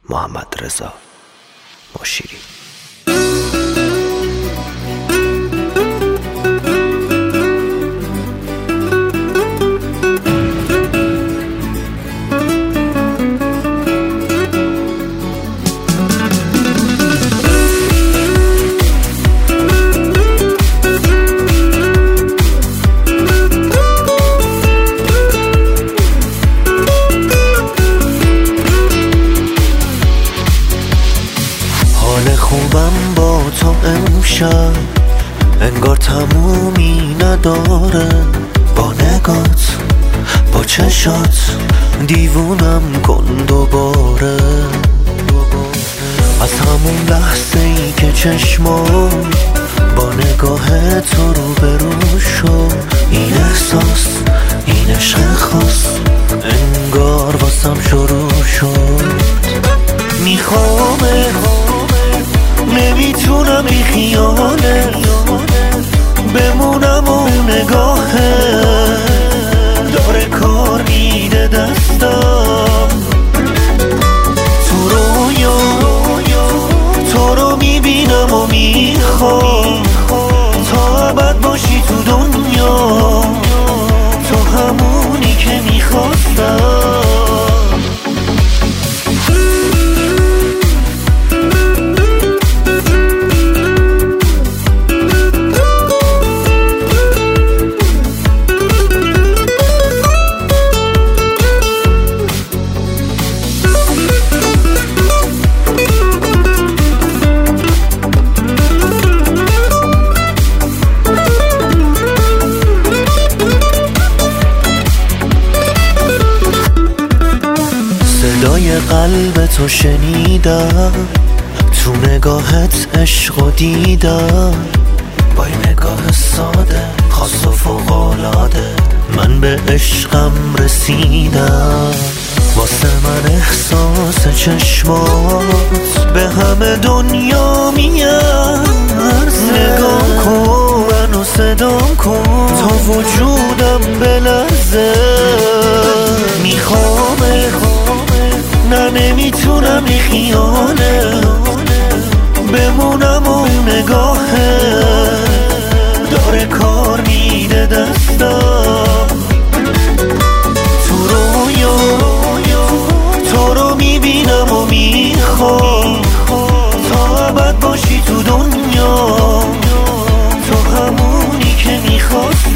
محمدرضا مشیری. خوبم با تو امشب انگار تمومی نداره، با نگات با چشات دیوونم کن دوباره. از همون لحظه ای که چشمام با نگاه تو روبرو شد، این احساس این عشق خاص انگار واسم شروع شد. میخوامه نمیتونم بی خیاله بمونم و نگاهه داره کار میده دستم. تو رویا تو رو میبینم و میخوام تا ابد باشی تو دنیا، تو همونی که میخواستم. صدای قلب تو شنیدم، تو نگاهت عشق و دیدم، با این نگاه ساده خاص و فوق‌العاده من به عشقم رسیدم. واسه من احساس چشمات به همه دنیا میارزه. نگاه کن منو صدام کن تا وجودم بلرزه. میخوامه نه نمیتونم بی خیاله بمونم و نگاهه داره کار میده دستم. تو رویا تو رو میبینم و میخوام تا ابد باشی تو دنیا، تو همونی که میخواستم.